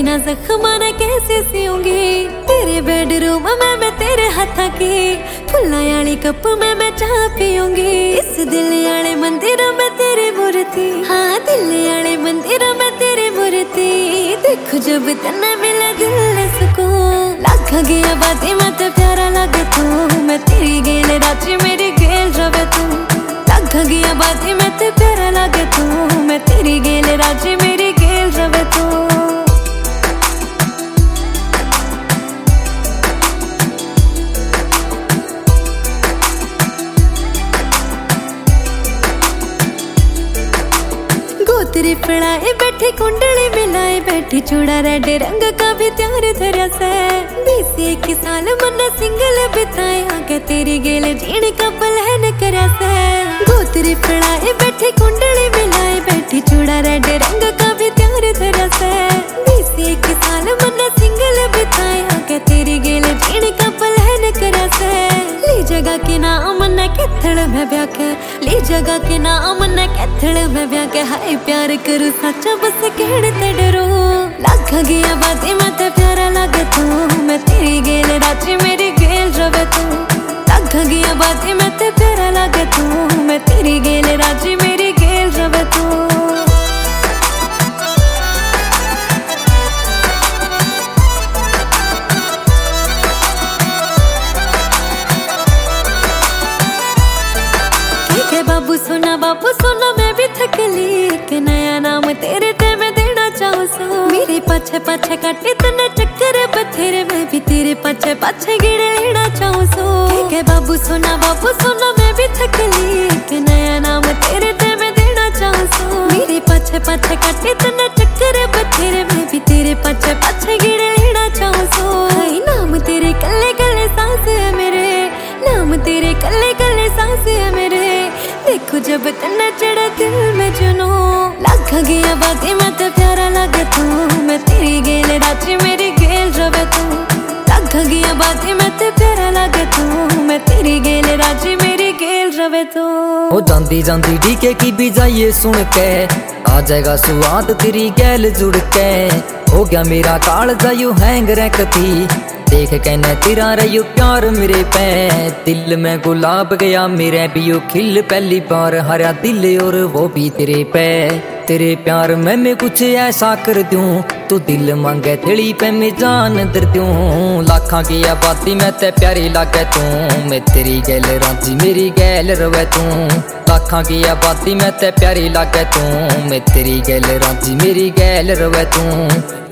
बिना जख्मा ने कैसे सीऊंगी। तेरे बेडरूम में मैं तेरे हाथा की फुल्ला वाली कप में मैं चाह पीऊंगी। इस दिल वाले मंदिर में तेरी मूर्ति, हाँ दिल वाले मंदिर में तेरी मूर्ति। देखो जब तन्ने मिले दिल ने सुकून, लग गया बाती मत प्यारा लगे तू। मैं तेरी गेल रात्रि मेरी गेल रवे तू, लग गया बाती मत प्यारा लगे तू। मैं तेरी गेल रात्रि मेरी गेल रवे तू। गोतरी फड़ाए बैठी कुंडली मिलाए बैठी चूड़ा रेड रंग का भी त्यार धरा से। 21 साल मन सिंगल बिताए आगे तेरी गेल जीण का पलहन करा से। गोतरी फड़ाए बैठी कुंडली मिलाए बैठी चूड़ा रेड रंग का भी त्यार धरा से। 21 साल मन सिंगल बिताए आगे तेरी गेल जीण का पलहन करा से। ली जगह के नाम न कैथड़ में ब्याके, ली जगह के नाम न कैथड़ में ब्याके। हाय प्यार करू सच्चा बस कहने ते डरो, लग गया बाती मत प्यारा लगे तू। मैं तेरी गेल रात्रि मेरी गेल रवे तू, लग गया बाती मत प्यारा लगे तू। मैं तेरी गेल रात्रि मेरी गेल रवे तू। बाबू सोना मैं भी थक ली, एक नया नाम तेरे ते मैं देना चाहूँ सो। मेरे पाछे पाछे काटे तने चक्कर बथेरे, मैं भी तेरे पाछे पाछे गिरे लेना चाहूँ सो। ठीक है बाबू सोना मैं भी थक ली, एक नया नाम तेरे ते मैं देना चाहूँ सो। मेरे पाछे पाछे काटे तने चक्कर बथेरे, मैं भी तेरे पाछे पाछे गिरे लेना चाहूँ सो। हाय नाम तेरे कल्ले कल्ले सांस है मेरे, नाम तेरे कल्ले कल्ले सांस है मेरे। देखो जब तन्ने चढ़े दिल में जुनू, लग गया बाती मत प्यारा लगे तू। मैं तेरी गेल रात्रि मेरी गेल रवे तू, लग गया बाती मत प्यारा लगे तू। मैं तेरी गेल रात्रि मेरी गेल रवे तू। ओ जांदी जांदी डीके की भी जाइए सुन के, आ जाएगा स्वाद तेरी गैल जुड़ के। हो गया मेरा काल जायू हैंग रखती, देख कहने तेरा रही प्यार मेरे पे। दिल में गुलाब गया मेरे भी यू खिल, पहली बार हरा दिल और वो भी तेरे पे। तेरे प्यार में मैं कुछ ऐसा कर दूं, तू दिल मांगे तेरी पे मैं जान दर दूं। लाखा की आबादी में ते प्यारी लागे तू, मैं तेरी गैल राजी मेरी गैल रवे तू। लाखा की आबादी में ते प्यारी लागे तू, मैं तेरी गैल राजी मेरी गैल रवे तू।